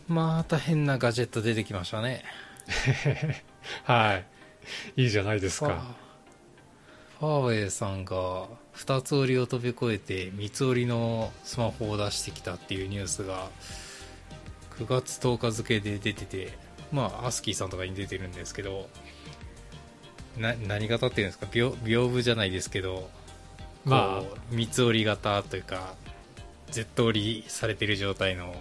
また変なガジェット出てきましたね。 はい。いいじゃないですか。 ファーウェイさんが2つ折りを飛び越えて3つ折りのスマホを出してきたっていうニュースが9月10日付で出てて、まあアスキーさんとかに出てるんですけど、何型っていうんですか、屏風じゃないですけど、 まあ三つ折り型というか Z 折りされてる状態の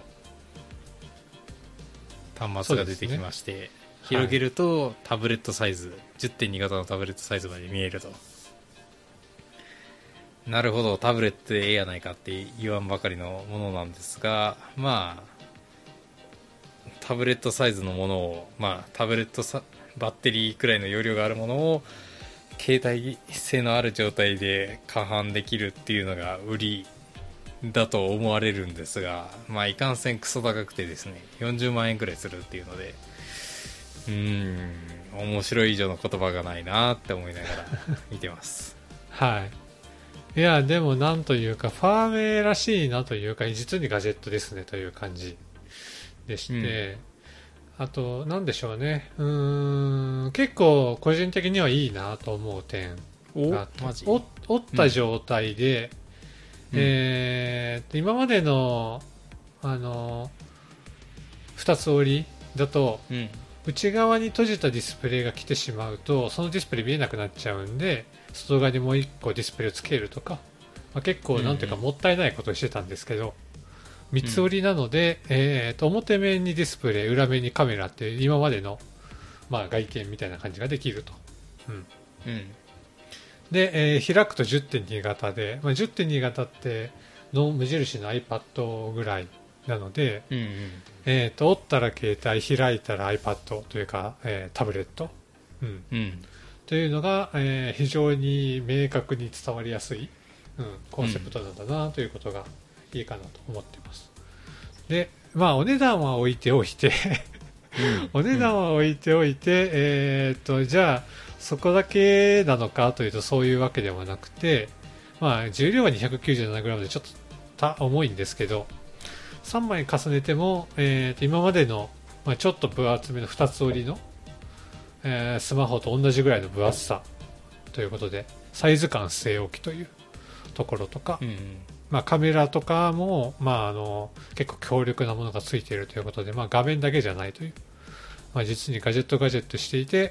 端末が出てきまして、ね、広げるとタブレットサイズ、10.2 型のタブレットサイズまで見えると。なるほど、タブレットでええやないかって言わんばかりのものなんですが、まあタブレットサイズのものを、まあタブレットバッテリーくらいの容量があるものを携帯性のある状態で過販できるっていうのが売りだと思われるんですが、まあいかんせんクソ高くてですね、40万円くらいするっていうので、面白い以上の言葉がないなって思いながら見てますはい。いやでもなんというかファーウェイらしいなというか、実にガジェットですねという感じでして、あとなんでしょうね、結構個人的にはいいなと思う点があって、 マジ折った状態で、今までの2つ折りだと、内側に閉じたディスプレイが来てしまうとそのディスプレイ見えなくなっちゃうんで、外側にもう1個ディスプレイをつけるとか、結構なんていうかもったいないことをしてたんですけど、三つ折りなので、表面にディスプレイ、裏面にカメラっていう今までの、外見みたいな感じができると。で、開くと 10.2 型で、10.2 型っての無印の iPad ぐらいなので、折ったら携帯、開いたら iPad というか、タブレット、というのが、非常に明確に伝わりやすい、コンセプトなんだなということがいいかなと思ってます。で、お値段は置いておいてお値段は置いておいて、じゃあそこだけなのかというとそういうわけではなくて、重量は 297g でちょっと重いんですけど、3枚重ねても、今までの、ちょっと分厚めの2つ折りの、スマホと同じぐらいの分厚さということで、サイズ感据え置きというところとか、カメラとかも、結構強力なものがついているということで、画面だけじゃないという、実にガジェットしていて、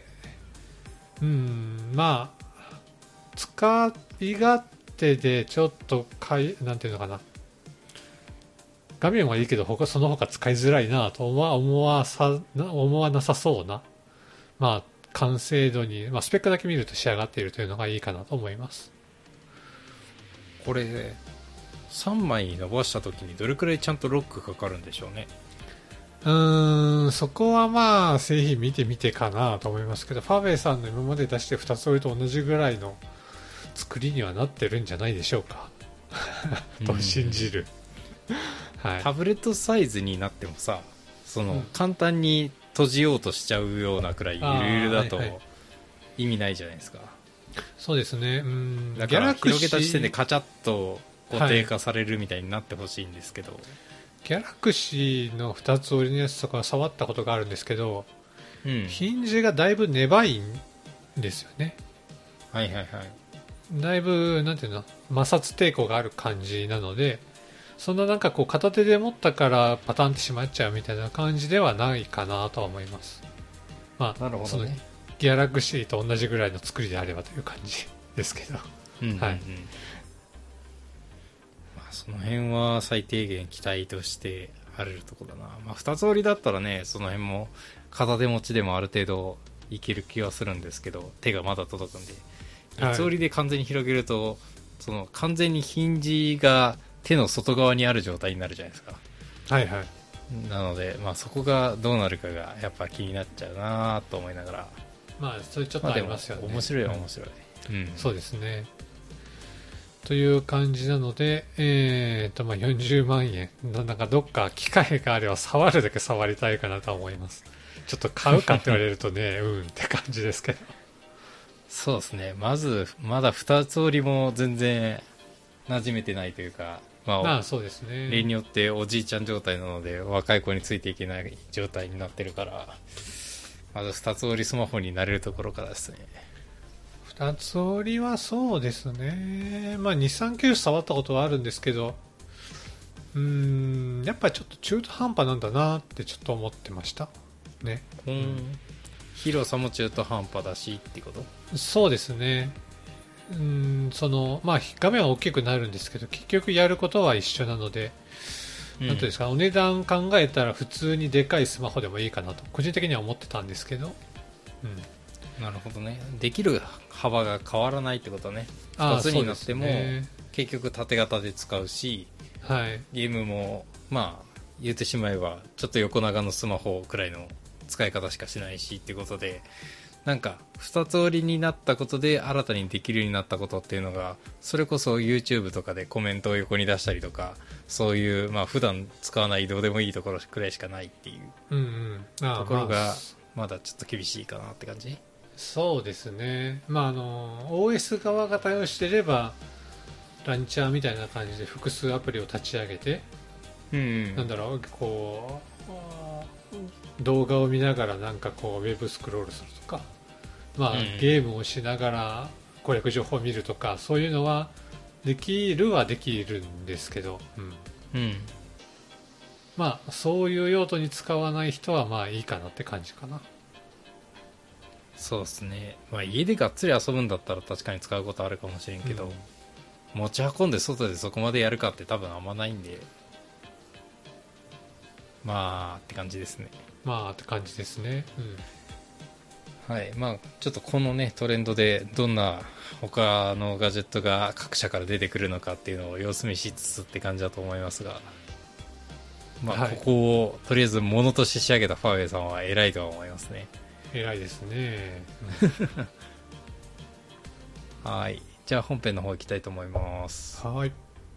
使い勝手でちょっとなんていうのかな、画面はいいけどその他使いづらいなと思わなさそうな、完成度に、スペックだけ見ると仕上がっているというのがいいかなと思います。 これ3枚伸ばした時にどれくらいちゃんとロックかかるんでしょうね。 そこは製品見てみてかなと思いますけど、ファーウェイさんの今まで出して2つ折りと同じぐらいの作りにはなってるんじゃないでしょうかと信じるはい、 タブレットサイズになってもさ、簡単に閉じようとしちゃうようなくらいゆるゆるだと意味ないじゃないですか。 そうですね。 だから広げた時点でカチャッと固定化されるみたいになってほしいんですけど、 ギャラクシーの2つ折りのやつとか触ったことがあるんですけど、ヒンジがだいぶ粘いんですよね。だいぶなんていうの、摩擦抵抗がある感じなので、そんななんか片手で持ったからパタンってしまっちゃうみたいな感じではないかなとは思います。 なるほどね。 そのギャラクシーと同じぐらいの作りであればという感じですけど、 その辺は最低限期待としてあるところだな。2つ折りだったらね、その辺も片手持ちでもある程度いける気はするんですけど、手がまだ届くんで、三つ折りで完全に広げると、完全にヒンジが手の外側にある状態になるじゃないですか。なので、そこがどうなるかがやっぱ気になっちゃうなと思いながら、 それちょっとありますよね。 面白いは面白い、 そうですね。という感じなので、40万円なんかどっか機会があれば触るだけ触りたいかなと思います。ちょっと買うかって言われるとねって感じですけど。 そうですね。まだ2つ折りも全然馴染めてないというか、 まあ、 そうですね。 例によっておじいちゃん状態なので若い子についていけない状態になってるから、まず二つ折りスマホになれるところからですね。 二つ折りはそうですね。まあ、日産ケース触ったことはあるんですけど、やっぱりちょっと中途半端なんだなってちょっと思ってましたね。 広さも中途半端だしってこと？ そうですね。まあ、画面は大きくなるんですけど、結局やることは一緒なので、なんていうんですか、お値段考えたら普通にでかいスマホでもいいかなと、個人的には思ってたんですけど、 なるほどね。できる幅が変わらないってことね。2つになっても、結局縦型で使うし、 はい、 ゲームもまあ言ってしまえばちょっと横長のスマホくらいの使い方しかしないしっていうことで、なんか2つ折りになったことで新たにできるようになったことっていうのが、それこそ YouTube とかでコメントを横に出したりとか、そういうまあ普段使わないどうでもいいところくらいしかないっていうところがまだちょっと厳しいかなって感じ。 そうですね。まあOS 側が対応していればランチャーみたいな感じで複数アプリを立ち上げて、なんだろう、こう動画を見ながらなんかこうウェブスクロールするとか、まあゲームをしながら攻略情報を見るとか、そういうのはできるんですけど、まあそういう用途に使わない人はまあいいかなって感じかな。 そうですね。まあ家でがっつり遊ぶんだったら確かに使うことあるかもしれんけど、持ち運んで外でそこまでやるかって多分あんまないんで、まあって感じですね。 まあって感じですね。 はい。まあちょっとこのねトレンドでどんな他のガジェットが各社から出てくるのかっていうのを様子見しつつって感じだと思いますが、まあここをとりあえず物として仕上げたファーウェイさんは偉いとは思いますね。 偉いですね。 はい。じゃあ本編の方行きたいと思います。 はい。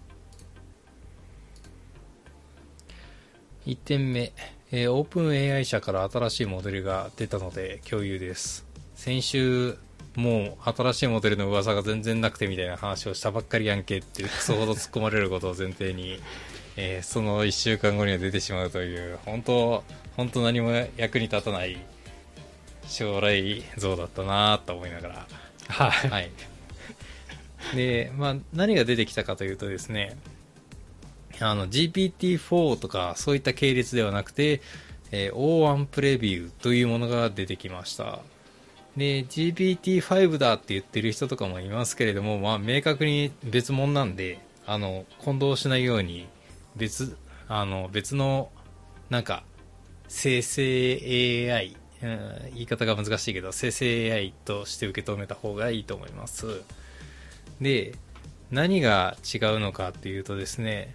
1点目、オープン AI 社から新しいモデルが出たので共有です。先週もう新しいモデルの噂が全然なくてみたいな話をしたばっかりやんけってクソほど突っ込まれることを前提に、その1週間後には出てしまうという本当何も役に立たない将来像だったなと思いながら、はい。で、まあ何が出てきたかというとですね、GPT-4 とかそういった系列ではなくて、O1 プレビューというものが出てきました。で GPT-5 だって言ってる人とかもいますけれども、まあ明確に別物なんで混同しないように別のなんか生成 AI、言い方が難しいけど生成 AI として受け止めた方がいいと思います。で何が違うのかっていうとですね、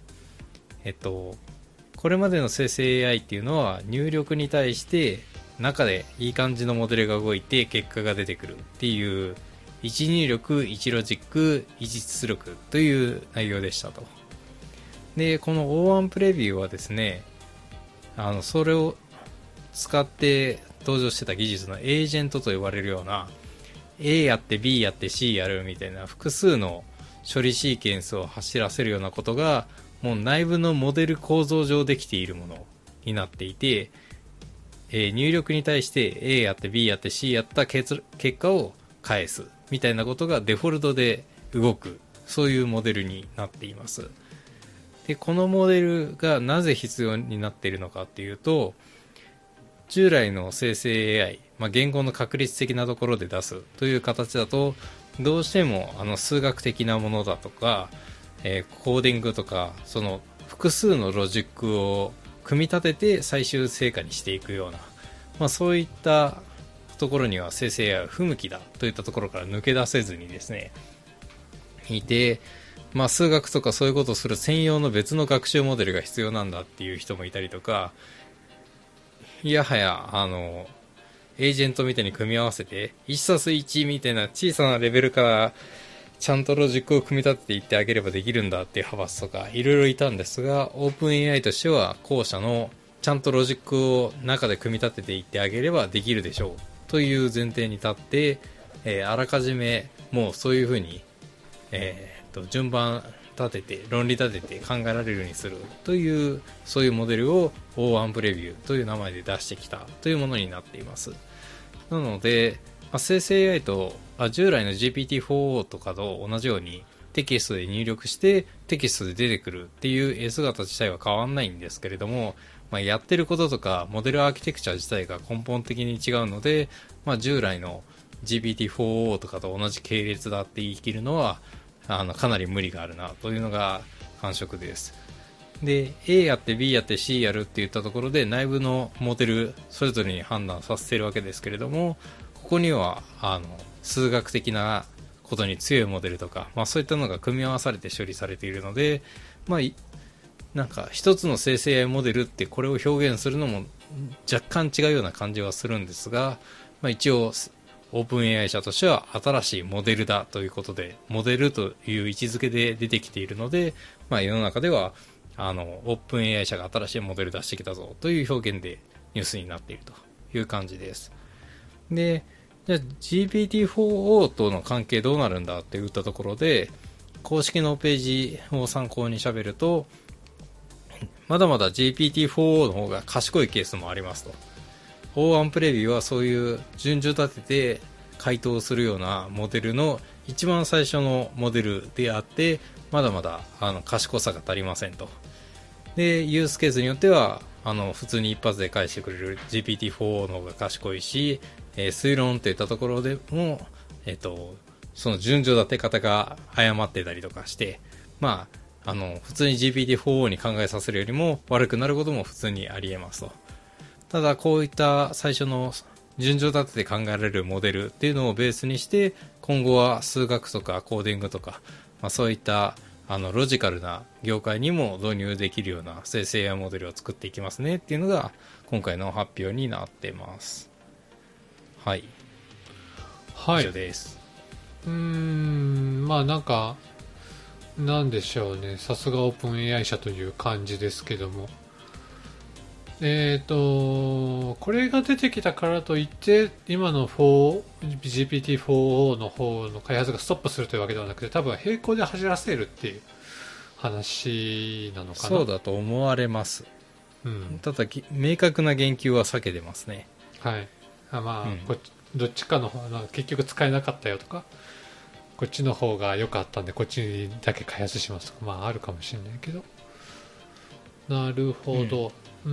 これまでの生成 AI っていうのは入力に対して中でいい感じのモデルが動いて結果が出てくるっていう1入力1ロジック1出力という内容でしたと。でこの O1 プレビューはですね、それを使って登場してた技術のエージェントと呼ばれるような A やって B やって C やるみたいな複数の処理シーケンスを走らせるようなことがもう内部のモデル構造上できているものになっていて、入力に対して A やって B やって C やった結果を返すみたいなことがデフォルトで動く、そういうモデルになっています。でこのモデルがなぜ必要になっているのかっていうと、従来の生成 AI、言語の確率的なところで出すという形だとどうしても数学的なものだとか、コーディングとかその複数のロジックを組み立てて最終成果にしていくような、そういったところには生成 AI は不向きだといったところから抜け出せずにですねいて、数学とかそういうことをする専用の別の学習モデルが必要なんだっていう人もいたりとか、いやはやエージェントみたいに組み合わせて 1+1 みたいな小さなレベルからちゃんとロジックを組み立てていってあげればできるんだっていう派閥とかいろいろいたんですが、オープン AI としては後者のちゃんとロジックを中で組み立てていってあげればできるでしょうという前提に立って、あらかじめもうそういうふうに、順番立てて論理立てて考えられるようにするというそういうモデルを O1 プレビューという名前で出してきたというものになっています。なので、生成 AI と従来の GPT-4o とかと同じようにテキストで入力してテキストで出てくるっていう絵姿自体は変わんないんですけれども、やってることとかモデルアーキテクチャ自体が根本的に違うので、従来の GPT-4o とかと同じ系列だって言い切るのはかなり無理があるなというのが感触です。で A やって B やって C やるって言ったところで内部のモデルそれぞれに判断させているわけですけれども、ここには数学的なことに強いモデルとか、そういったのが組み合わされて処理されているので、なんか一つの生成 AI モデルってこれを表現するのも若干違うような感じはするんですが、一応オープン AI 社としては新しいモデルだということでモデルという位置づけで出てきているので、世の中ではオープン AI 社が新しいモデル出してきたぞという表現でニュースになっているという感じです。でじゃあ GPT-4o との関係どうなるんだって言ったところで公式のページを参考に喋ると、まだまだ GPT-4o の方が賢いケースもありますと。O1 プレビューはそういう順序立てて回答するようなモデルの一番最初のモデルであって、まだまだ賢さが足りませんと。でユースケースによっては普通に一発で返してくれる GPT-4o の方が賢いし、推論といったところでも、その順序立て方が誤ってたりとかして、普通に GPT-4o に考えさせるよりも悪くなることも普通にありえますと。ただこういった最初の順序立てて考えられるモデルっていうのをベースにして今後は数学とかコーディングとか、そういったロジカルな業界にも導入できるような生成 AI モデルを作っていきますねっていうのが今回の発表になってます。はい、以上です。 なんかなんでしょうね、さすがオープン AI 社という感じですけども、これが出てきたからといって今の GPT-4o の方の開発がストップするというわけではなくて、多分並行で走らせるっていう話なのかな。 そうだと思われます、ただ明確な言及は避けてますね。 はい、どっちかの方結局使えなかったよとか、こっちの方が良かったんでこっちだけ開発しますとか、あるかもしれないけど。なるほど、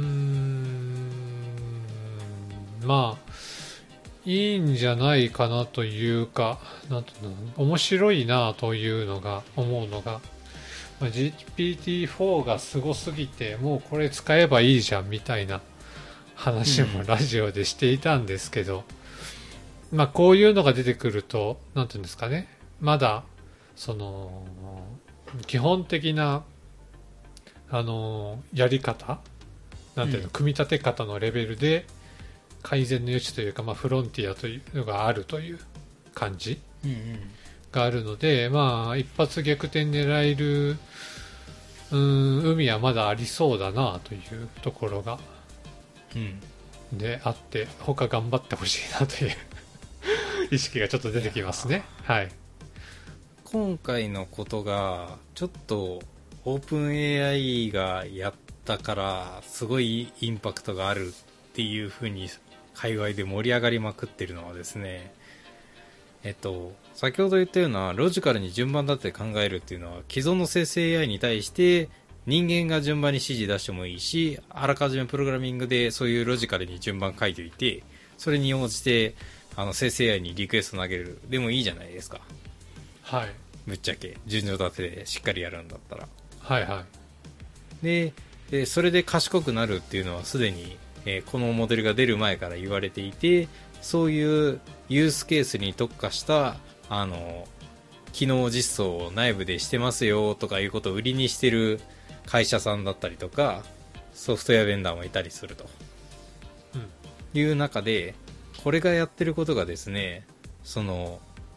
いいんじゃないかなというか、面白いなというのが思うのが、GPT-4 がすごすぎてもうこれ使えばいいじゃんみたいな話もラジオでしていたんですけど、こういうのが出てくるとなんていうんですかね、まだその基本的なやり方なんていうの、組み立て方のレベルで改善の余地というか、フロンティアというのがあるという感じがあるので、一発逆転狙える海はまだありそうだなというところが、であって、他頑張ってほしいなという意識がちょっと出てきますね。はい。 今回のことがちょっとオープン AI がやったからすごいインパクトがあるっていう風に界隈で盛り上がりまくってるのはですね、先ほど言ったようなロジカルに順番立てて考えるっていうのは既存の生成 AI に対して人間が順番に指示出してもいいし、あらかじめプログラミングでそういうロジカルに順番書いておいてそれに応じて生成 AI にリクエスト投げるでもいいじゃないですか。 はい。 ぶっちゃけ順序立てでしっかりやるんだったら。 はいはい。 でそれで賢くなるっていうのはすでに、このモデルが出る前から言われていて、そういうユースケースに特化した機能実装を内部でしてますよとかいうことを売りにしてる会社さんだったりとかソフトウェアベンダーもいたりすると、いう中でこれがやってることがですね、その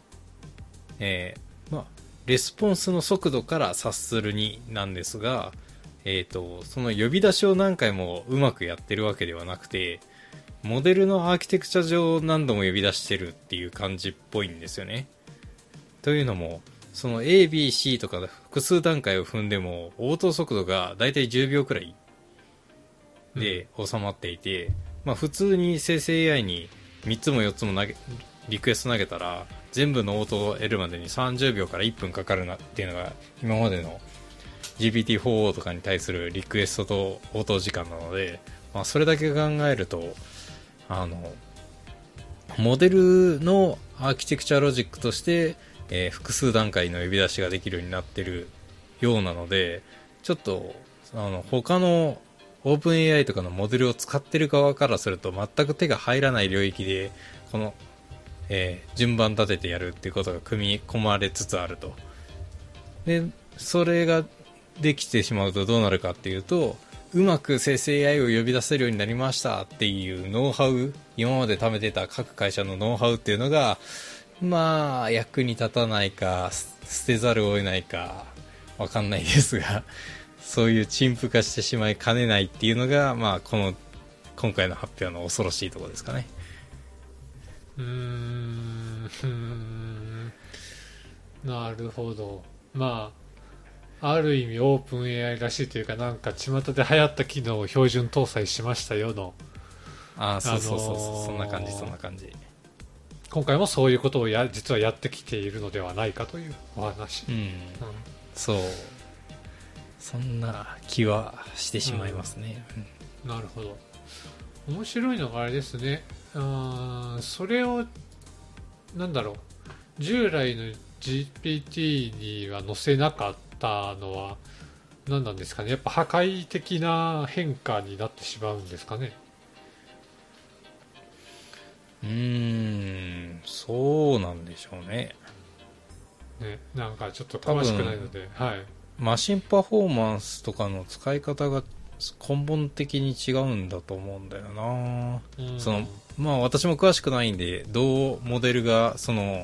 レスポンスの速度から察するになんですが、その呼び出しを何回もうまくやってるわけではなくて、モデルのアーキテクチャ上何度も呼び出してるっていう感じっぽいんですよね。というのもその ABC とかで複数段階を踏んでも応答速度がだいたい10秒くらいで収まっていて、まあ普通に生成 AI に3つも4つもリクエスト投げたら全部の応答を得るまでに30秒から1分かかるなっていうのが今までの GPT-4o とかに対するリクエストと応答時間なので、まあ、それだけ考えるとモデルのアーキテクチャロジックとして、複数段階の呼び出しができるようになってるようなので、ちょっと他のオープン AI とかのモデルを使ってる側からすると全く手が入らない領域でこの、順番立ててやるっていうことが組み込まれつつあると。でそれができてしまうとどうなるかっていうと、うまく生成 AI を呼び出せるようになりましたっていうノウハウ、今まで貯めてた各会社のノウハウっていうのがまあ役に立たないか捨てざるを得ないかわかんないですが、そういう陳腐化してしまいかねないっていうのが、まあ今回の発表の恐ろしいところですかね。 なるほど。まあある意味オープン AI らしいというか、なんか巷で流行った機能を標準搭載しましたよの、 そうそんな感じ。 今回もそういうことを実はやってきているのではないかというお話。 そうそんな気はしてしまいますね。 なるほど。面白いのがあれですね。それをなんだろう、従来の GPT には載せなかったのは何なんですかね。やっぱ破壊的な変化になってしまうんですかね。 そうなんでしょうね。 なんかちょっと詳しくないので、はい。 マシンパフォーマンスとかの使い方が根本的に違うんだと思うんだよな。まあ私も詳しくないんで、どうモデルが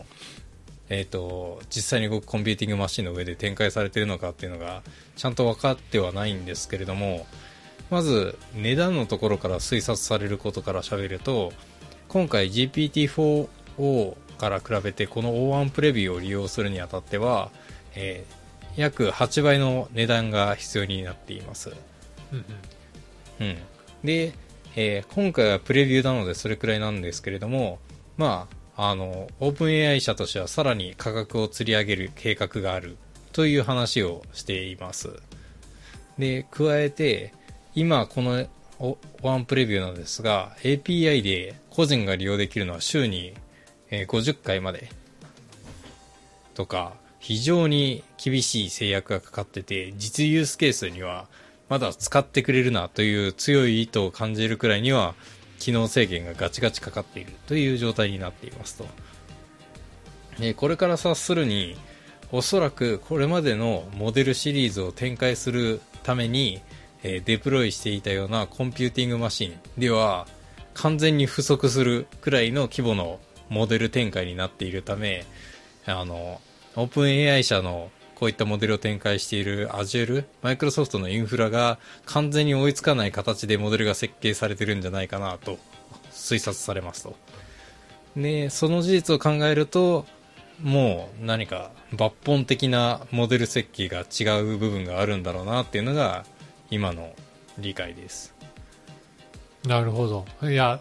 実際に動くコンピューティングマシンの上で展開されているのかっていうのがちゃんと分かってはないんですけれども、まず値段のところから推察されることから喋ると、今回 GPT-4o から比べてこの O1 プレビューを利用するにあたっては、約8倍の値段が必要になっています。で、今回はプレビューなのでそれくらいなんですけれども、まあオープン AI 社としてはさらに価格を釣り上げる計画があるという話をしています。で加えて今このワンプレビューなんですが、 API で個人が利用できるのは週に50回までとか、非常に厳しい制約がかかってて、実ユースケースにはまだ使ってくれるなという強い意図を感じるくらいには機能制限がガチガチかかっているという状態になっていますと。これから察するに、おそらくこれまでのモデルシリーズを展開するためにデプロイしていたようなコンピューティングマシンでは完全に不足するくらいの規模のモデル展開になっているため、オープン AI 社のこういったモデルを展開している Azure、マイクロソフトのインフラが完全に追いつかない形でモデルが設計されてるんじゃないかなと推察されますと。で、その事実を考えると、もう何か抜本的なモデル設計が違う部分があるんだろうなっていうのが今の理解です。 なるほど。いや、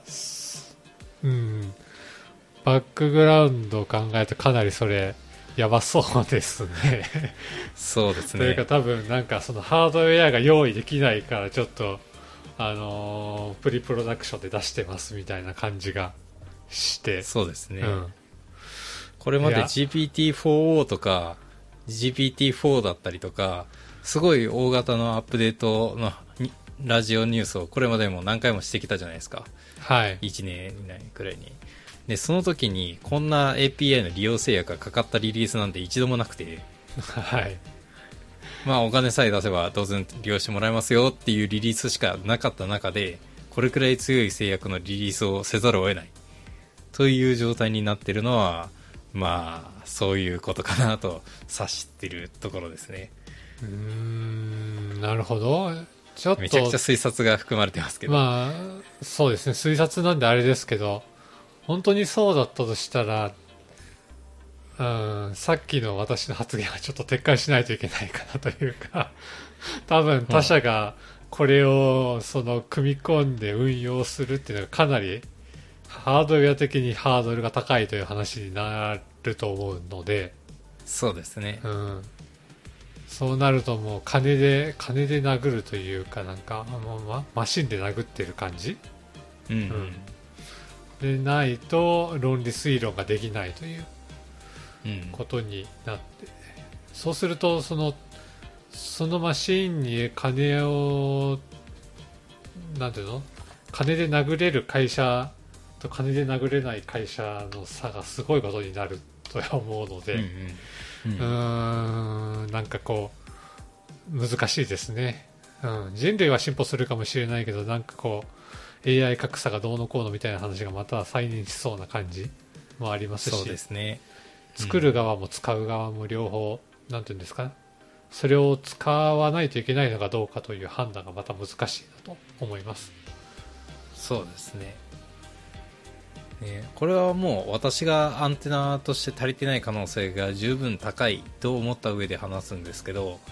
バックグラウンドを考えるとかなりそれやばそうですね。 そうですね。 というか多分なんかそのハードウェアが用意できないからちょっとプリプロダクションで出してますみたいな感じがして。 そうですね。これまで GPT-4o とか GPT-4 だったりとか、すごい大型のアップデートのラジオニュースをこれまでも何回もしてきたじゃないですか。 はい。 1年以内くらいに。で、その時にこんな API の利用制約がかかったリリースなんて一度もなくて、 はい。 まあお金さえ出せば当然利用してもらえますよっていうリリースしかなかった中で、これくらい強い制約のリリースをせざるを得ないという状態になっているのは、まあそういうことかなと察しているところですね。 なるほど。ちょっとめちゃくちゃ推察が含まれてますけど、 まあそうですね、推察なんであれですけど、本当にそうだったとしたらさっきの私の発言はちょっと撤回しないといけないかなというか多分他社がこれをその組み込んで運用するっていうのがかなりハードウェア的にハードルが高いという話になると思うので、 そうですね、 そうなるともう金で殴るというか、なんかマシンで殴ってる感じ、でないと論理推論ができないということになって、そうするとそのマシンに金をなんていうの、金で殴れる会社と金で殴れない会社の差がすごいことになると思うので、なんかこう難しいですね、人類は進歩するかもしれないけど、なんかこう AI 格差がどうのこうのみたいな話がまた再燃しそうな感じもありますし、 そうですね、 作る側も使う側も両方、なんていうんですか、それを使わないといけないのかどうかという判断がまた難しいなと思います。 そうですね。これはもう私がアンテナとして足りてない可能性が十分高いと思った上で話すんですけど、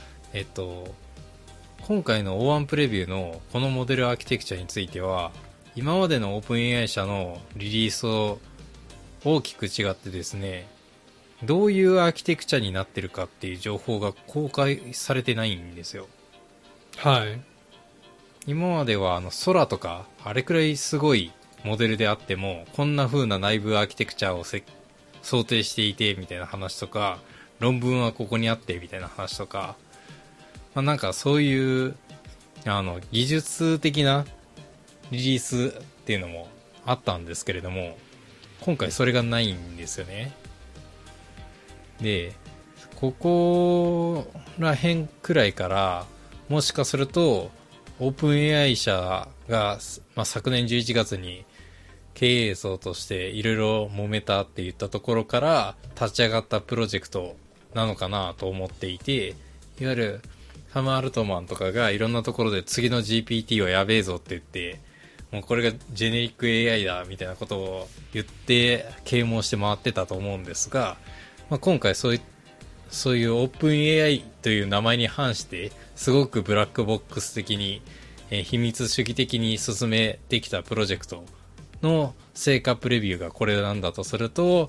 今回の O1 プレビューのこのモデルアーキテクチャについては、今までの OpenAI 社のリリースを大きく違ってですね、どういうアーキテクチャになってるかっていう情報が公開されてないんですよ。 はい。 今までは空とかあれくらいすごいモデルであっても、こんな風な内部アーキテクチャを想定していてみたいな話とか、論文はここにあってみたいな話とか、なんかそういう技術的なリリースっていうのもあったんですけれども、今回それがないんですよね。で、ここら辺くらいからもしかするとオープン AI 社が、昨年11月に経営層としていろいろ揉めたって言ったところから立ち上がったプロジェクトなのかなと思っていて、いわゆるサム・アルトマンとかがいろんなところで次の GPT はやべえぞって言って、もうこれがジェネリック AI だみたいなことを言って啓蒙して回ってたと思うんですが、今回そういうオープン AI という名前に反してすごくブラックボックス的に、秘密主義的に進めてきたプロジェクトの成果プレビューがこれなんだとすると、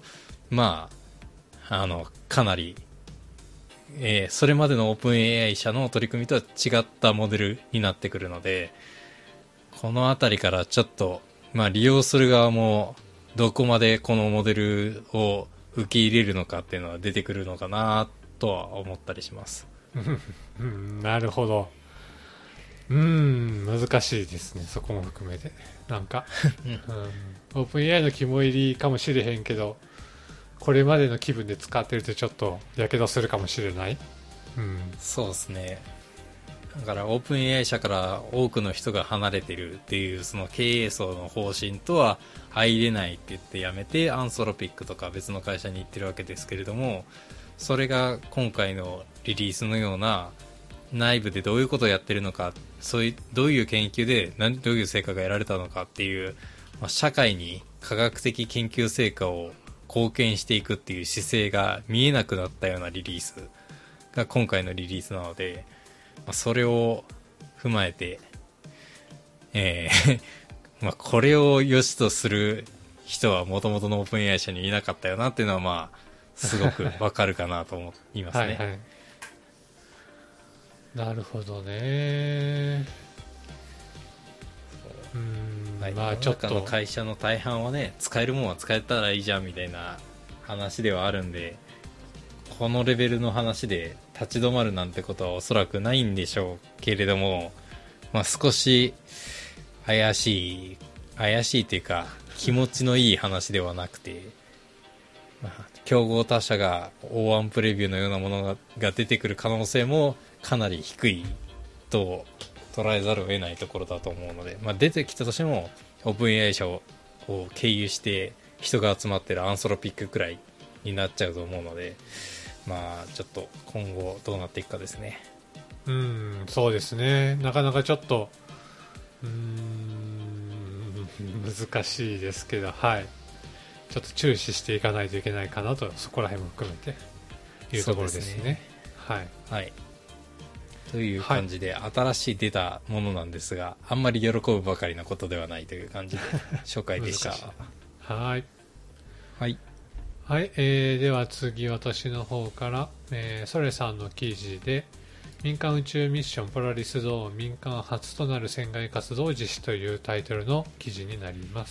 かなり、それまでのオープン AI 社の取り組みとは違ったモデルになってくるので、このあたりからちょっと、利用する側もどこまでこのモデルを受け入れるのかっていうのは出てくるのかなとは思ったりしますなるほど。難しいですね、そこも含めて。なんか、オープン AI の肝入りかもしれへんけど、これまでの気分で使ってるとちょっとやけどするかもしれない。 そうですね。だからオープン AI 社から多くの人が離れてるっていうその経営層の方針とは入れないって言ってやめてアンソロピックとか別の会社に行ってるわけですけれども、それが今回のリリースのような内部でどういうことをやってるのか、どういう研究でどういう成果が得られたのかっていう、社会に科学的研究成果を貢献していくっていう姿勢が見えなくなったようなリリースが今回のリリースなので、それを踏まえて、これを良しとする人はもともとのオープン AI 社にいなかったよなっていうのはすごくわかるかなと思いますね。はい、はい、 なるほどね。 ちょっとの会社の大半はね、使えるもんは使えたらいいじゃんみたいな話ではあるんで、このレベルの話で立ち止まるなんてことはおそらくないんでしょうけれども、少し怪しいというか気持ちのいい話ではなくて、競合他社が O1 プレビューのようなものが出てくる可能性もかなり低いと捉えざるを得ないところだと思うので、出てきたとしても OpenAI 社を経由して人が集まってるアンソロピックくらいになっちゃうと思うので、ちょっと今後どうなっていくかですね。 そうですね。なかなかちょっと難しいですけど、はい。 ちょっと注視していかないといけないかなと、そこら辺も含めていうところですね。はい、 はい、という感じで、新しい出たものなんですが、あんまり喜ぶばかりのことではないという感じで紹介でしたはいはいはい、では次私の方から、ソレさんの記事で民間宇宙ミッションポラリスゾーン民間初となる船外活動実施というタイトルの記事になります。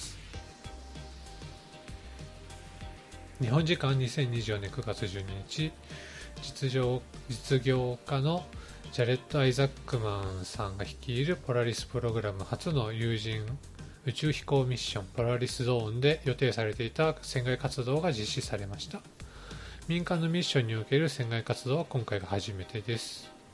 日本時間2024年9月12日、実業家のジャレット・アイザックマンさんが率いるポラリスプログラム初の有人宇宙飛行ミッションポラリスゾーンで予定されていた船外活動が実施されました。民間のミッションにおける船外活動は今回が初めてです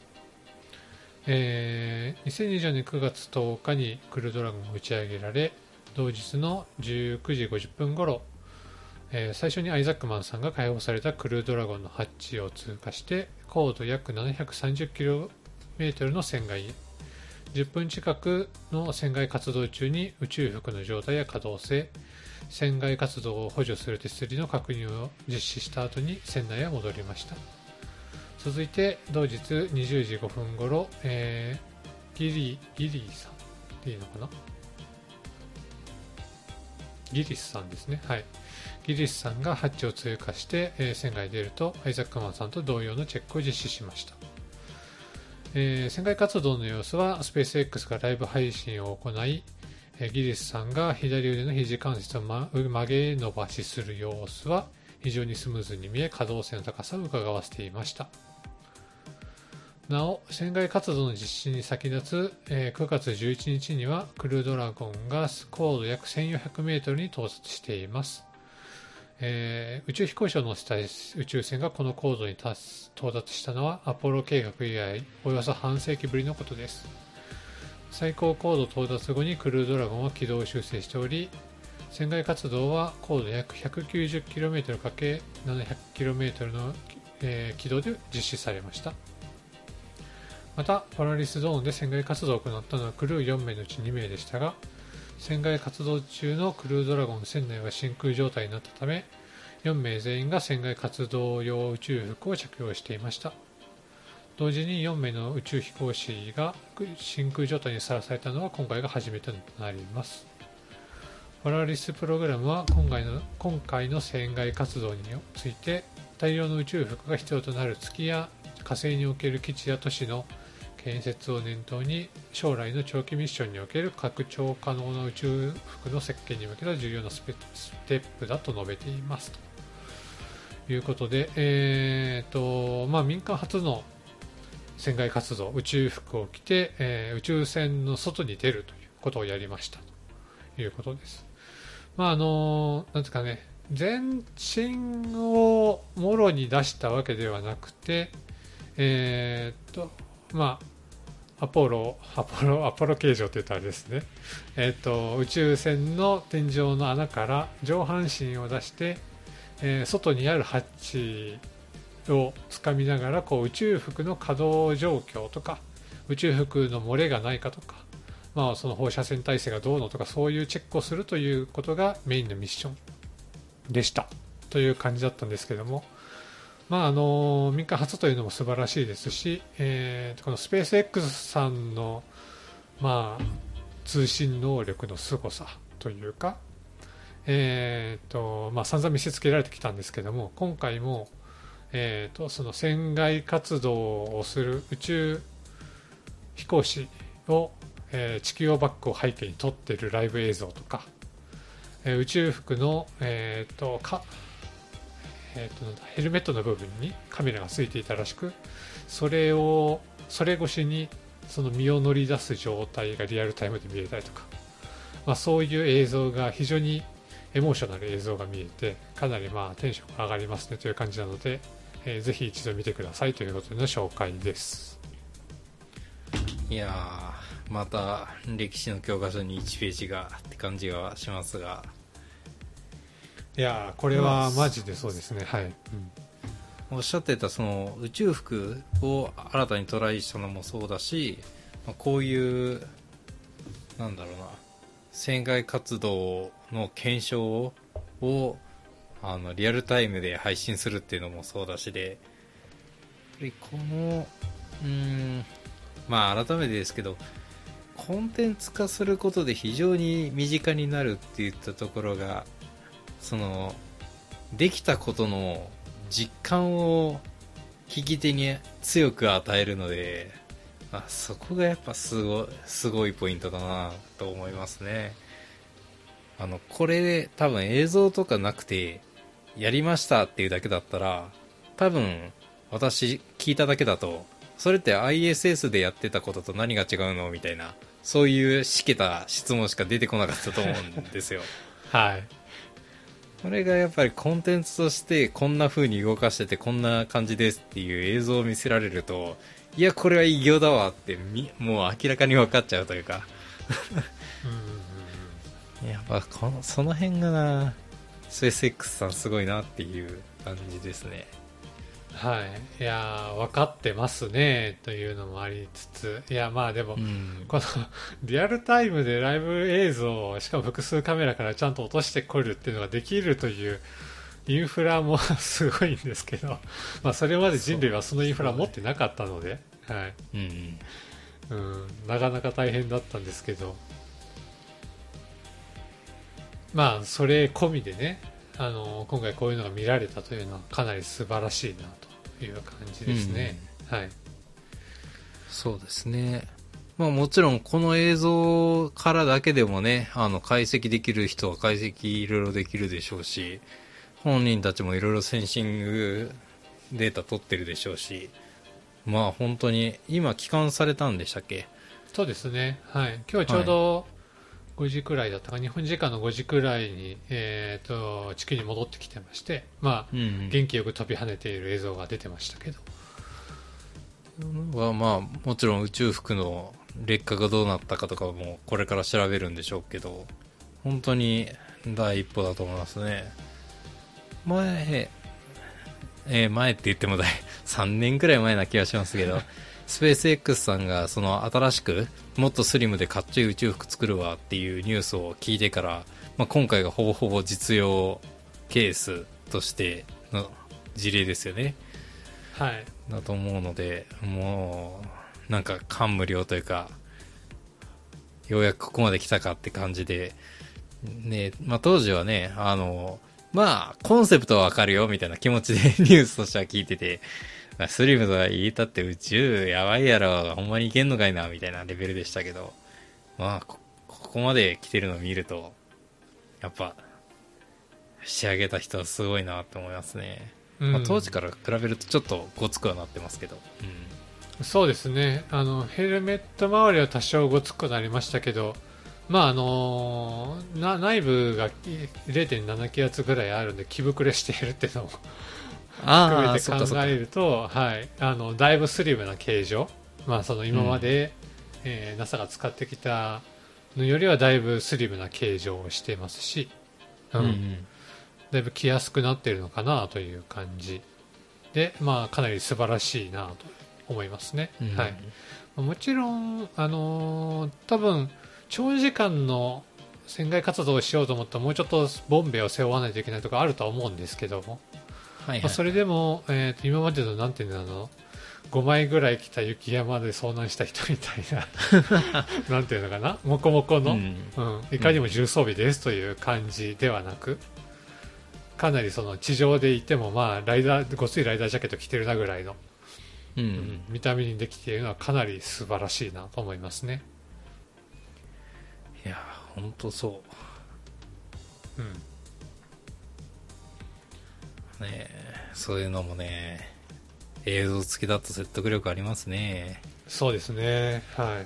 。2020年9月10日にクルードラゴンが打ち上げられ、同日の19時50分頃、最初にアイザックマンさんが開放されたクルードラゴンのハッチを通過して高度約 730km の船外へ、10分近くの船外活動中に宇宙服の状態や稼働性、船外活動を補助する手すりの確認を実施した後に船内へ戻りました。続いて同日20時5分頃、ギリさんでいいのかな、ギリスさんですね、はい、ギリスさんがハッチを通過して、船外に出るとアイザックマンさんと同様のチェックを実施しました。船外活動の様子はスペース X がライブ配信を行い、ギリスさんが左腕の肘関節を曲げ伸ばしする様子は非常にスムーズに見え、可動性の高さを伺わせていました。なお、船外活動の実施に先立つ、9月11日にはクルードラゴンが高度約 1400m に到達しています。宇宙飛行士を乗せた宇宙船がこの高度に到達したのはアポロ計画以来およそ半世紀ぶりのことです。最高高度到達後にクルードラゴンは軌道を修正しており、船外活動は高度約 190km×700km の、軌道で実施されました。またポラリスゾーンで船外活動を行ったのはクルー4名のうち2名でしたが、船外活動中のクルードラゴン船内は真空状態になったため、4名全員が船外活動用宇宙服を着用していました。同時に4名の宇宙飛行士が真空状態にさらされたのは今回が初めてとなります。ポラリスプログラムは今回の船外活動について、大量の宇宙服が必要となる月や火星における基地や都市の建設を念頭に、将来の長期ミッションにおける拡張可能な宇宙服の設計に向けた重要なステップだと述べていますということで、民間初の船外活動、宇宙服を着て、宇宙船の外に出るということをやりましたということです。なんですかね、全身をもろに出したわけではなくて、アポロ形状というとあれですね、宇宙船の天井の穴から上半身を出して、外にあるハッチをつかみながら宇宙服の稼働状況とか宇宙服の漏れがないかとか、その放射線耐性がどうのとか、そういうチェックをするということがメインのミッションでしたという感じだったんですけども、民間初というのも素晴らしいですし、このスペース X さんの、通信能力の凄さというか、散々見せつけられてきたんですけども、今回も、その船外活動をする宇宙飛行士を、地球をバックを背景に撮っているライブ映像とか、宇宙服の、ヘルメットの部分にカメラがついていたらしく、それ越しにその身を乗り出す状態がリアルタイムで見えたりとか、そういう映像が非常にエモーショナル映像が見えて、かなりテンションが上がりますねという感じなので、ぜひ一度見てくださいということの紹介です。 いやー、また歴史の教科書に1ページがって感じがしますが、 いやー、これはマジでそうですね、はい、 おっしゃってたその宇宙服を新たにトライしたのもそうだし、こういう船外活動の検証をリアルタイムで配信するっていうのもそうだしで、このまあ改めてですけど、コンテンツ化することで非常に身近になるっていったところが、そのできたことの実感を聞き手に強く与えるので、そこがやっぱすごいポイントだなと思いますね。これで多分映像とかなくてやりましたっていうだけだったら、多分私聞いただけだと、それって ISS でやってたことと何が違うのみたいな、そういうしけた質問しか出てこなかったと思うんですよ。 はい。 これがやっぱりコンテンツとしてこんな風に動かしててこんな感じですっていう映像を見せられると、いやこれは偉業だわってもう明らかに分かっちゃうというかやっぱその辺がな、スペース X さんすごいなっていう感じですね。 はい。いや分かってますねというのもありつつ、いやまあでも、このリアルタイムでライブ映像をしかも複数カメラからちゃんと落としてこるっていうのができるというインフラもすごいんですけど、まあそれまで人類はそのインフラを持ってなかったので、はい。なかなか大変だったんですけど、まあそれ込みでね、今回こういうのが見られたというのはかなり素晴らしいなという感じですね。はい。 そうですね。まあもちろんこの映像からだけでもね、解析できる人は解析いろいろできるでしょうし、本人たちもいろいろセンシングデータ取ってるでしょうし、まあ本当に今帰還されたんでしたっけ？ そうですね。はい。今日ちょうど5時くらいだったか、日本時間の5時くらいに、地球に戻ってきてまして、まあ、元気よく飛び跳ねている映像が出てましたけど。 まあもちろん宇宙服の劣化がどうなったかとかもこれから調べるんでしょうけど、本当に第一歩だと思いますね。前って言っても3年くらい前な気がしますけどスペース X さんがその新しくもっとスリムでかっちょいい宇宙服作るわっていうニュースを聞いてから、まあ、今回がほぼほぼ実用ケースとしての事例ですよね。 はい。 だと思うので、もうなんか感無量というか、ようやくここまで来たかって感じでね。まあ、当時はね、まあコンセプトはわかるよみたいな気持ちでニュースとしては聞いてて、スリムとは言いたって宇宙やばいやろ、ほんまにいけんのかいなみたいなレベルでしたけど、まあここまで来てるのを見るとやっぱ仕上げた人はすごいなと思いますね。まあ、当時から比べるとちょっとごつくはなってますけど、 そうですね。ヘルメット周りは多少ごつくなりましたけど、まあ内部が 0.7 気圧ぐらいあるんで気膨れしているっていうのも含めて考えると、はい、だいぶスリムな形状、まあ、その今まで、NASA が使ってきたのよりはだいぶスリムな形状をしていますし、だいぶ着やすくなっているのかなという感じで、まあ、かなり素晴らしいなと思いますね。はい、もちろん、多分長時間の船外活動をしようと思ったらもうちょっとボンベを背負わないといけないとかあるとは思うんですけども、それでも、今までのなんていうの、5枚ぐらい来た雪山で遭難した人みたいななんていうのかな、もこもこの、いかにも重装備ですという感じではなく、かなりその地上でいても、まあ、ごついライダージャケット着てるなぐらいの、見た目にできているのはかなり素晴らしいなと思いますね。 いや本当そう。ね、そういうのもね、映像付きだと説得力ありますね。 そうですね。はい。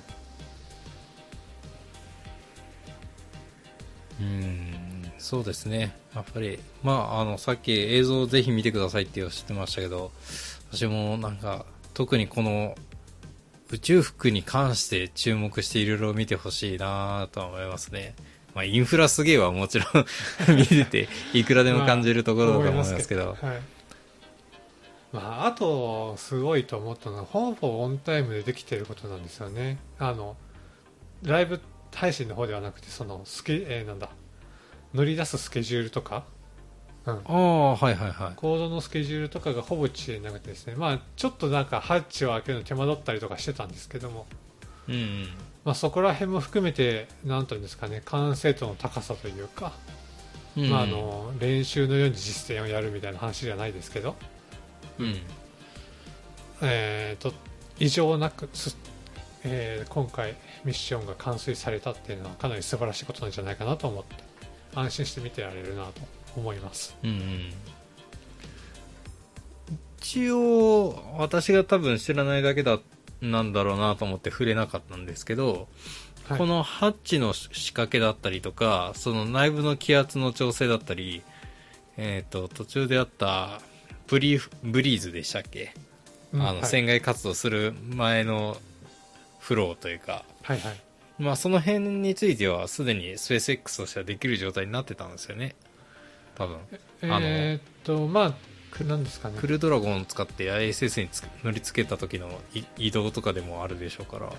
そうですね。やっぱり、まあ、さっき映像をぜひ見てくださいっておっしゃってましたけど、私もなんか、特にこの宇宙服に関して注目していろいろ見てほしいなとは思いますね。まあ、インフラすげえはもちろん見てていくらでも感じるところだと思いますけど、 あとすごいと思ったのはほぼオンタイムでできていることなんですよね。ライブ配信の方ではなくて、その乗り出すスケジュールとか、 うん、 ああ、はいはいはい。 コードのスケジュールとかがほぼ遅延なくてですね、まあ、ちょっとなんかハッチを開けるの手間取ったりとかしてたんですけども、 うんうん。 まあ、そこら辺も含めてなんというんですかね、完成度の高さというか、 うんうん、 まあ、練習のように実践をやるみたいな話じゃないですけど、 うん、 異常なく今回ミッションが完遂されたっていうのはかなり素晴らしいことなんじゃないかなと思って安心して見てられるなと思います。 うんうん、一応私が多分知らないだけなんだろうなと思って触れなかったんですけど、はい、このハッチの仕掛けだったりとか、その内部の気圧の調整だったり、途中であったブリーズでしたっけ、船外活動する前のフローというか、 はいはい、 まあその辺についてはすでにスペース X としてはできる状態になってたんですよね、多分。 まあなんですかね、 クルードラゴンを使って ISS に乗り付けた時の移動とかでもあるでしょうから。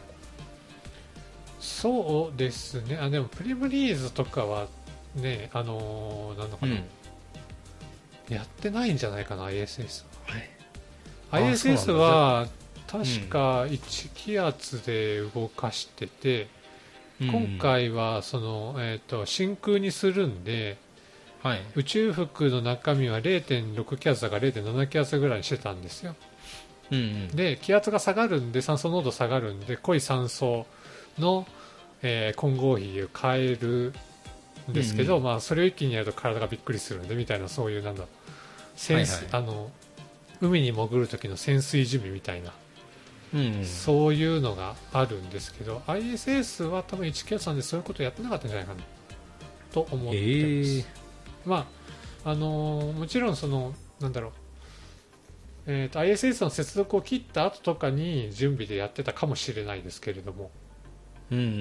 そうですね。でもプリブリーズとかはね、なんのかな、やってないんじゃないかな、 ISS は。ISS は確か1気圧で動かしてて、今回はその、真空にするんで、はい、宇宙服の中身は 0.6 気圧だから 0.7 気圧ぐらいにしてたんですよ、うんうん、で気圧が下がるんで酸素濃度下がるんで濃い酸素の、混合比を変えるんですけど、うんうん、まあ、それを一気にやると体がびっくりするんでみたいな、そういうなんだ、はいはい、海に潜る時の潜水準備みたいな、うんうん、そういうのがあるんですけど ISS は多分1気圧なんでそういうことやってなかったんじゃないかなと思ってます、まあもちろんそのなんだろう、ISS の接続を切った後とかに準備でやってたかもしれないですけれども、 うんうんうん、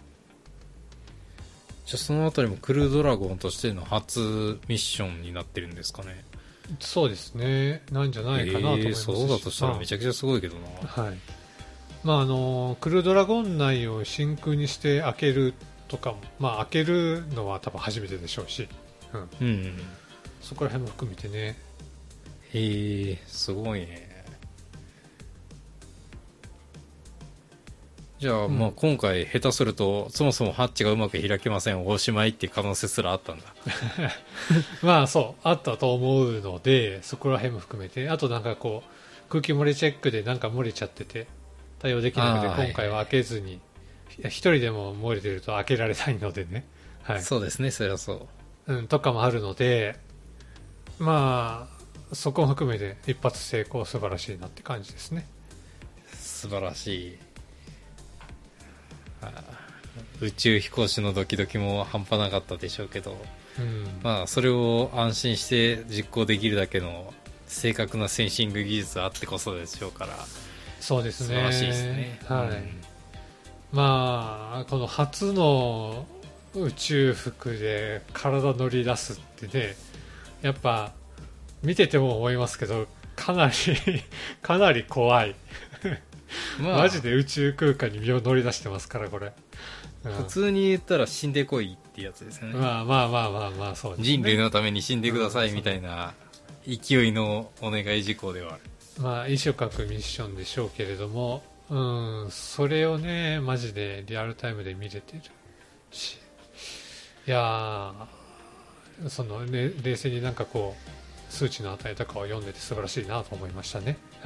じゃあそのあたりもクルードラゴンとしての初ミッションになってるんですかね。 そうですね、なんじゃないかなと思いますし、 そうだとしたらめちゃくちゃすごいけどな、 はい、まあ、クルードラゴン内を真空にして開けるとかも、まあ、開けるのは多分初めてでしょうし、うんうん、そこら辺も含めてね。 へえ、すごいね。じゃあ、まあ今回下手するとそもそもハッチがうまく開けません、おしまいっていう可能性すらあったんだまあそうあったと思うので、そこら辺も含めて、あとなんかこう空気漏れチェックでなんか漏れちゃってて対応できなくて今回は開けずに、一人でも漏れてると開けられないのでね、はい、 そうですね、それはそう、 うん、とかもあるので、まあそこも含めて一発成功素晴らしいなって感じですね。 素晴らしい。宇宙飛行士のドキドキも半端なかったでしょうけど、うん、まあそれを安心して実行できるだけの正確なセンシング技術あってこそでしょうから。 そうですね、 素晴らしいですね、 はい、うん、まあこの初の宇宙服で体乗り出すってね、やっぱ見てても思いますけどかなり怖いまあ、マジで宇宙空間に身を乗り出してますからこれ、 うん、普通に言ったら死んでこいってやつですよね。 まあそうですね、 人類のために死んでくださいみたいな勢いのお願い事項ではある。 まあ遺書書くミッションでしょうけれども、うん、それをねマジでリアルタイムで見れてるし、いやその、ね、冷静になんかこう数値の値とかを読んでて素晴らしいなと思いましたね。はい、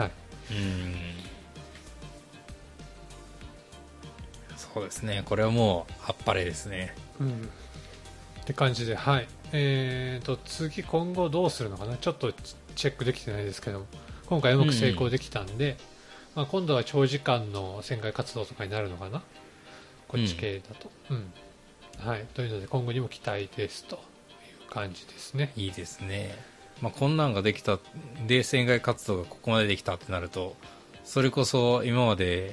そうですね、これはもうあっぱれですね、 うん、って感じで、はい、次今後どうするのかな、ちょっとチェックできてないですけども、今回うまく成功できたんで、まあ、今度は長時間の船外活動とかになるのかな、こっち系だと、はい、というので今後にも期待ですという感じですね。 いいですね、まあ、こんなんができたで船外活動がここまでできたってなると、それこそ今まで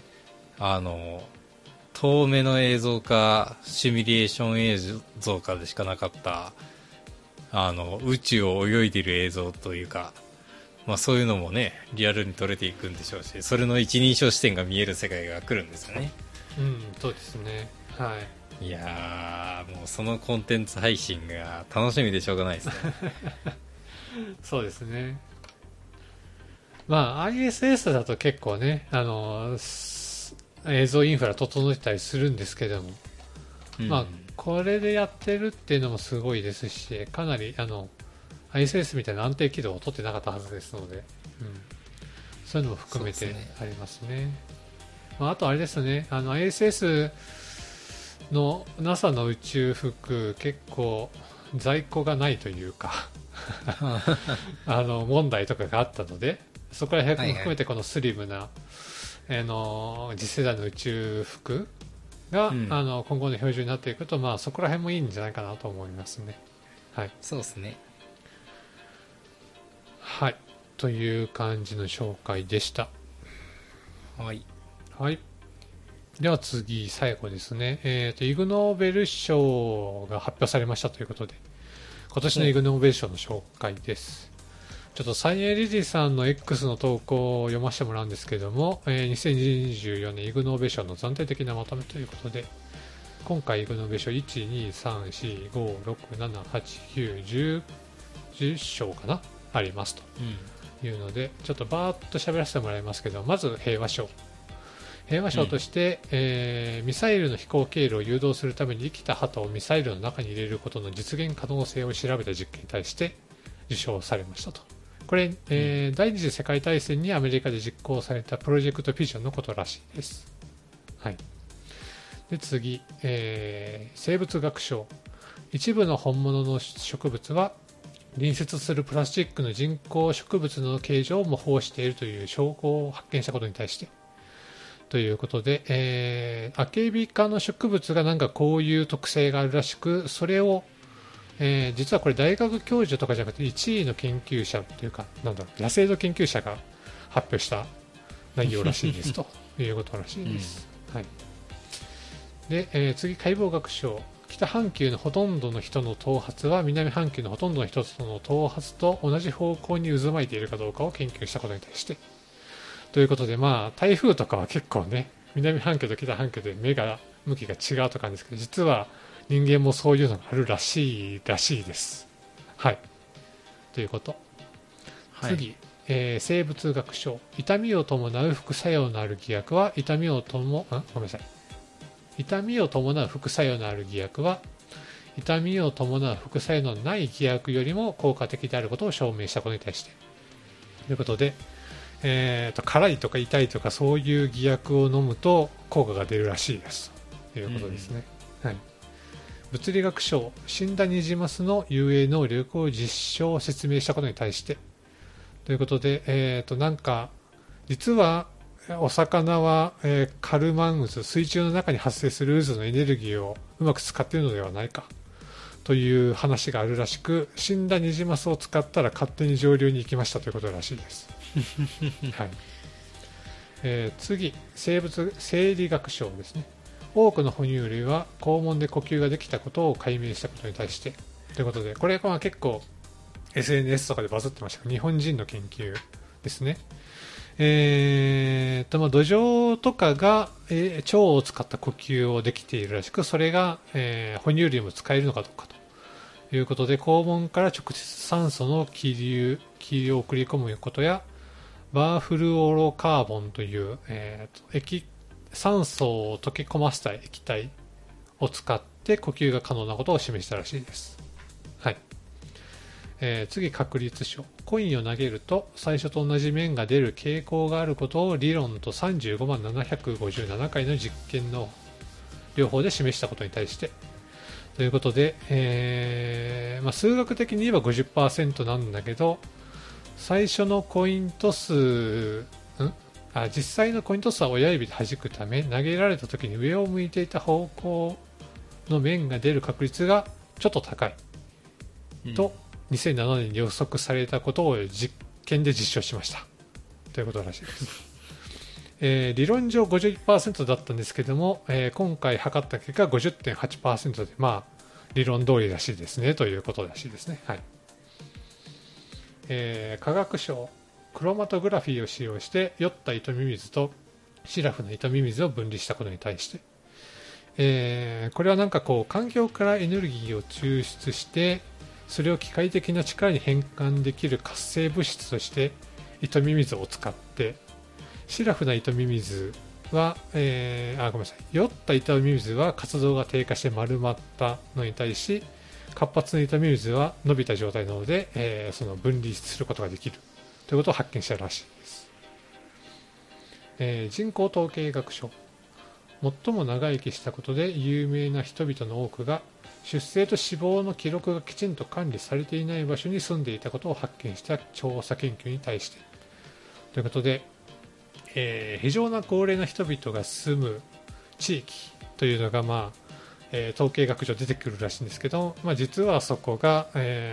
遠目の映像かシミュレーション映像かでしかなかった宇宙を泳いでいる映像というか、まあ、そういうのもねリアルに撮れていくんでしょうし、それの一人称視点が見える世界が来るんですよね。 うん、そうですね。はい。 いやー、もうそのコンテンツ配信が楽しみでしょうがないですね。 そうですね。まあ、ISS だと結構ね、映像インフラ整えたりするんですけども、 うん、 まあ、これでやってるっていうのもすごいですし、かなり、ISS みたいな安定軌道を取ってなかったはずですので、うん、そういうのも含めてありますね。まあ、あとあれですね、ISS の NASA の宇宙服、結構在庫がないというか問題とかがあったので、そこら辺も含めてこのスリムな、次世代の宇宙服が、今後の標準になっていくと、まあ、そこら辺もいいんじゃないかなと思いますね。はい、 そうですね。 はい、という感じの紹介でした。 はい。 はい。では次、最後ですね。イグ・ノーベル賞が発表されましたということで、今年のイグ・ノーベル賞の紹介です。ちょっとサイエン・リジーさんの X の投稿を読ませてもらうんですけども、2024年イグ・ノーベル賞の暫定的なまとめということで、今回イグ・ノーベル賞1、2、3、4、5、6、7、8、9、10賞かなありますというので、ちょっとバーッと喋らせてもらいますけど、まず平和賞。平和賞として、ミサイルの飛行経路を誘導するために生きた鳩をミサイルの中に入れることの実現可能性を調べた実験に対して受賞されましたと。これ、第二次世界大戦にアメリカで実行されたプロジェクトフィジョンのことらしいです。はい、で次、生物学賞。一部の本物の植物は隣接するプラスチックの人工植物の形状を模倣しているという証拠を発見したことに対してということで、アケビ科の植物がなんかこういう特性があるらしく、それを、実はこれ大学教授とかじゃなくて1位の研究者というか、なんだろう、野生の研究者が発表した内容らしいですということらしいです。はい、で、次、解剖学賞。北半球のほとんどの人の頭髪は南半球のほとんどの人の頭髪と同じ方向に渦巻いているかどうかを研究したことに対してということで、まあ、台風とかは結構ね、南半球と北半球で目が向きが違うとかですけど、実は人間もそういうのがあるらしいです。はい。ということ。はい、次、生物学賞。痛みを伴う副作用のある偽薬は、痛みを伴う副作用のある偽薬は、痛みを伴う副作用のない偽薬よりも効果的であることを証明したことに対して。ということで、辛いとか痛いとかそういう偽薬を飲むと効果が出るらしいですということですね。はい、物理学賞。死んだニジマスの遊泳能力を実証説明したことに対してということで、なんか実はお魚は、カルマン渦、水中の中に発生する渦のエネルギーをうまく使っているのではないかという話があるらしく、死んだニジマスを使ったら勝手に上流に行きましたということらしいです。はい、次、生理学賞ですね。多くの哺乳類は肛門で呼吸ができたことを解明したことに対してということで、これは結構 SNS とかでバズってました。日本人の研究ですね。土壌とかが、腸を使った呼吸をできているらしく、それが、哺乳類も使えるのかどうかということで、肛門から直接酸素の気流を送り込むことや、バーフルオロカーボンという、酸素を溶け込ませた液体を使って呼吸が可能なことを示したらしいです。はい。次、確率賞。コインを投げると最初と同じ面が出る傾向があることを理論と35万757回の実験の両方で示したことに対してということで、数学的に言えば 50% なんだけど、最初のコイントス実際のコイントスは親指で弾くため、投げられた時に上を向いていた方向の面が出る確率がちょっと高いと、2007年に予測されたことを実験で実証しましたということらしいです。理論上 51% だったんですけども、今回測った結果 50.8% で、まあ理論通りらしいですねということらしいですね。はい。化学賞。クロマトグラフィーを使用して酔った糸ミミズとシラフな糸ミミズを分離したことに対して、これはなんかこう環境からエネルギーを抽出してそれを機械的な力に変換できる活性物質として糸ミミズを使って、シラフな糸ミミズは、ごめんなさい、酔った糸ミミズは活動が低下して丸まったのに対し、活発な糸ミミズは伸びた状態なので、その分離することができるということを発見したらしいです。人口統計学書、最も長生きしたことで有名な人々の多くが出生と死亡の記録がきちんと管理されていない場所に住んでいたことを発見した調査研究に対してということで、非常な高齢な人々が住む地域というのが、統計学上出てくるらしいんですけど、実はそこが、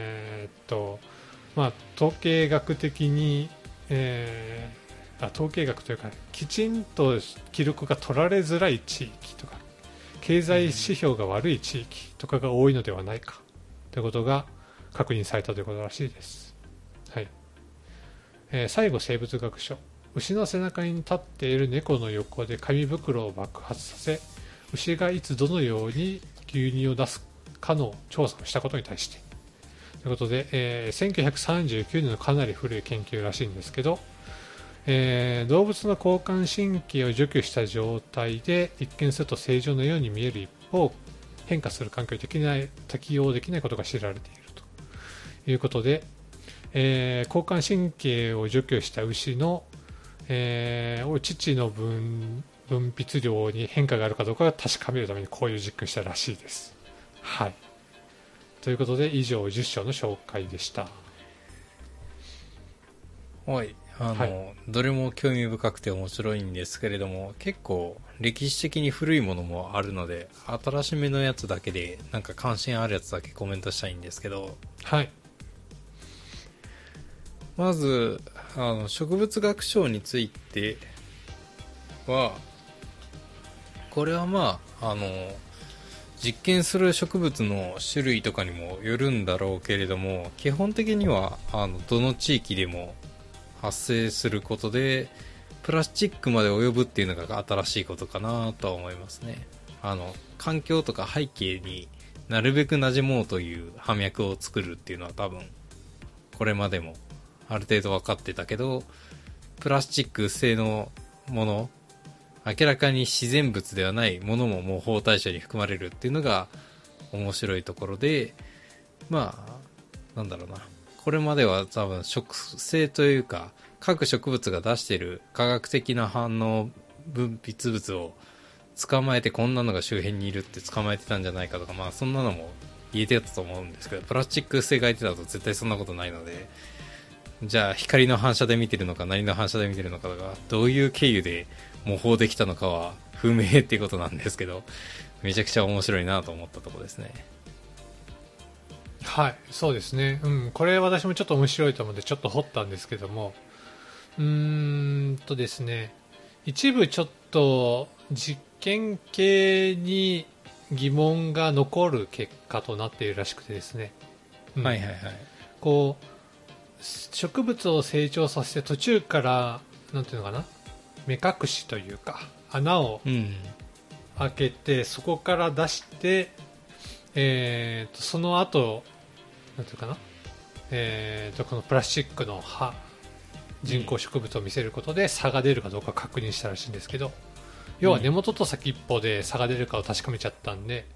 統計学的に、統計学というかきちんと記録が取られづらい地域とか経済指標が悪い地域とかが多いのではないかということが確認されたということらしいです。はい。最後、生物学書、牛の背中に立っている猫の横で紙袋を爆発させ牛がいつどのように牛乳を出すかの調査をしたことに対してということで、1939年のかなり古い研究らしいんですけど、動物の交感神経を除去した状態で一見すると正常のように見える一方、変化する環境に適応できないことが知られているということで、交感神経を除去した牛の、お乳の分泌量に変化があるかどうかを確かめるためにこういう実験をしたらしいです。はい。ということで以上10章の紹介でした。 はい。どれも興味深くて面白いんですけれども、結構歴史的に古いものもあるので、新しめのやつだけでなんか関心あるやつだけコメントしたいんですけど、 はい。 まず植物学賞については、これは実験する植物の種類とかにもよるんだろうけれども、基本的にはどの地域でも発生することでプラスチックまで及ぶっていうのが新しいことかなとは思いますね。環境とか背景になるべく馴染もうという葉脈を作るっていうのは多分これまでもある程度分かってたけど、プラスチック製のもの、明らかに自然物ではないものも模倣対象に含まれるっていうのが面白いところで、なんだろうな、これまでは多分植生というか各植物が出している科学的な反応分泌物を捕まえて、こんなのが周辺にいるって捕まえてたんじゃないかとか、そんなのも言えてたと思うんですけど、プラスチック製がいてたと絶対そんなことないので、じゃあ光の反射で見てるのか何の反射で見てるのかとか、どういう経由で模倣できたのかは不明っていうことなんですけど、めちゃくちゃ面白いなと思ったところですね。 はい、そうですね。これ私もちょっと面白いと思ってちょっと掘ったんですけども、ですね、一部ちょっと実験系に疑問が残る結果となっているらしくてですね。 はいはいはい。 こう植物を成長させて途中からなんていうのかな、目隠しというか穴を開けて、そこから出して、その後なんていうかな、このプラスチックの葉、人工植物を見せることで差が出るかどうか確認したらしいんですけど、要は根元と先っぽで差が出るかを確かめちゃったんで、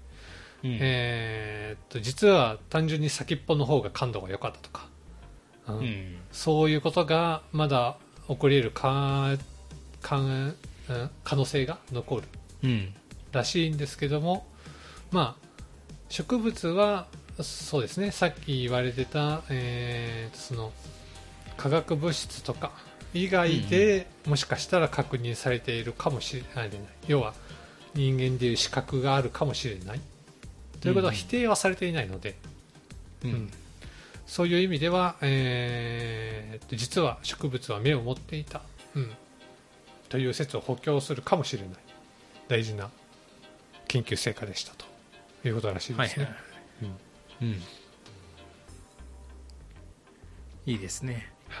実は単純に先っぽの方が感度が良かったとか、そういうことがまだ起こり得る可能性が残るらしいんですけども、植物はそうですね、さっき言われてた、その化学物質とか以外で、もしかしたら確認されているかもしれない、要は人間でいう視覚があるかもしれないということは否定はされていないので、そういう意味では、実は植物は目を持っていた、という説を補強するかもしれない大事な研究成果でしたということらしいですね。 いいですね。 はい。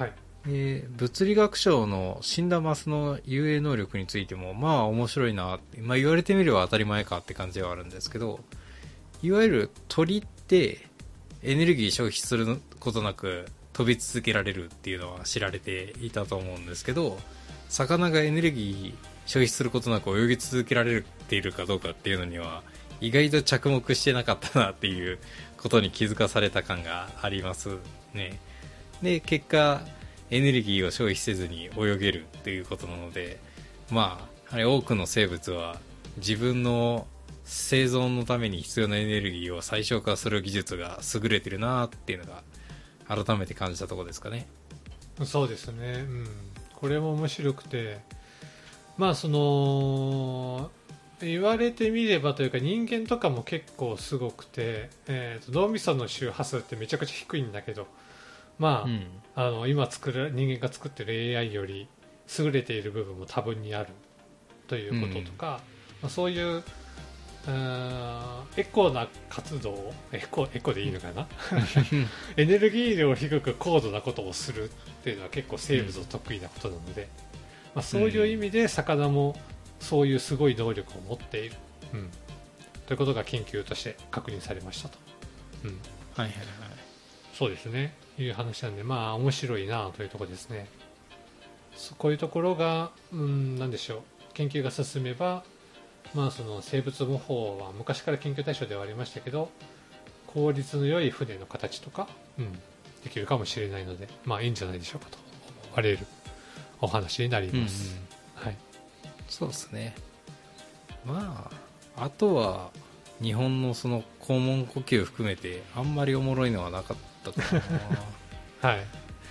物理学賞の死んだマスの遊泳能力についてもまあ面白いなって、まあ、言われてみれば当たり前かって感じではあるんですけど、いわゆる鳥ってエネルギー消費することなく飛び続けられるっていうのは知られていたと思うんですけど、魚がエネルギー消費することなく泳ぎ続けられているかどうかっていうのには意外と着目してなかったなっていうことに気づかされた感がありますね。で、結果エネルギーを消費せずに泳げるっていうことなので、まあ、多くの生物は自分の生存のために必要なエネルギーを最小化する技術が優れてるなっていうのが改めて感じたところですかね。 そうですね、うん、これも面白くて、まあその言われてみればというか、人間とかも結構すごくて、脳みその周波数ってめちゃくちゃ低いんだけど、まあ、今人間が作ってる AI より優れている部分も多分にあるということとか、まあ、そういうエコな活動、エコでいいのかなエネルギー量低く高度なことをするっていうのは結構生物得意なことなので、まあ、そういう意味で魚もそういうすごい能力を持っている、ということが研究として確認されましたと、 はいはいはい、 そうですね、いう話なんで、まあ面白いなというところですね。こういうところが、なんでしょう、研究が進めば、まあ、その生物模倣は昔から研究対象ではありましたけど、効率の良い船の形とか、できるかもしれないので、まあいいんじゃないでしょうかと思われるお話になります、はい、 そうですね。まああとは日本のその肛門呼吸含めてあんまりおもろいのはなかったかなはい、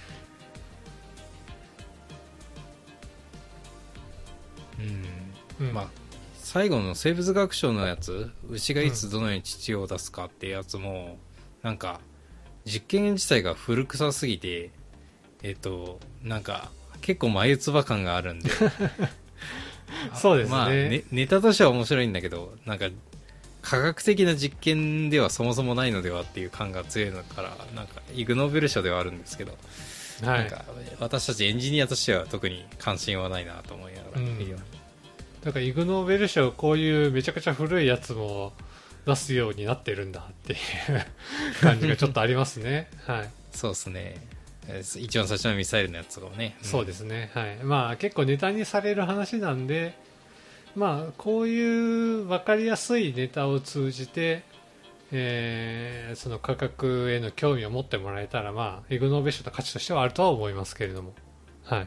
まあ最後の生物学賞のやつ、牛がいつどのように乳を出すかっていうやつも、なんか実験自体が古臭すぎて、なんか結構眉唾感があるんでそうですね、 まあ、ネタとしては面白いんだけど、なんか科学的な実験ではそもそもないのではっていう感が強いのから、なんかイグ・ノーベル賞ではあるんですけど、はい、なんか私たちエンジニアとしては特に関心はないなと思いながら見るように、 だからイグ・ノーベル賞、こういうめちゃくちゃ古いやつも出すようになってるんだっていう感じがちょっとありますね。はい、 そうですね。一番最初のミサイルのやつとかもね、 そうですね、はい、まあ結構ネタにされる話なんで、まあこういう分かりやすいネタを通じて、その価格への興味を持ってもらえたら、まあイグ・ノーベル賞の価値としてはあるとは思いますけれども、はい、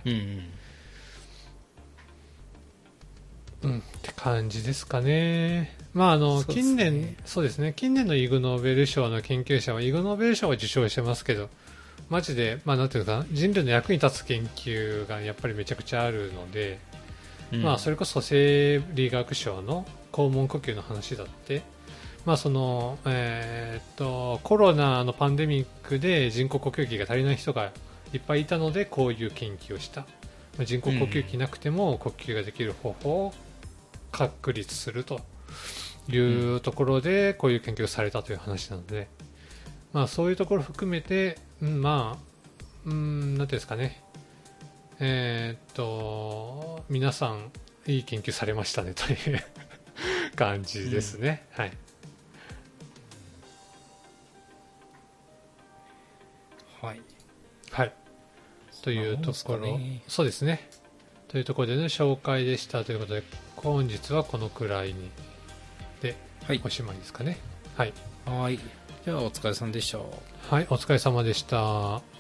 って感じですかね。まあ近年、そうですね、近年のイグ・ノーベル賞の研究者はイグ・ノーベル賞を受賞してますけど、マジで、まあなんていうかな、人類の役に立つ研究がやっぱりめちゃくちゃあるので、まあそれこそ生理学賞の肛門呼吸の話だって、まあそのコロナのパンデミックで人工呼吸器が足りない人がいっぱいいたので、こういう研究をした。人工呼吸器なくても呼吸ができる方法を確立するというところで、こういう研究をされたという話なので、まあそういうところを含めて、まあなんていうんですかね、皆さんいい研究されましたねという感じですね、はい、 はいはい、というところ、そうですね、というところでね、紹介でしたということで、本日はこのくらいにで、おしまいですかね。はい、 はい、じゃあお疲れさんでした。 はい、お疲れ様でした。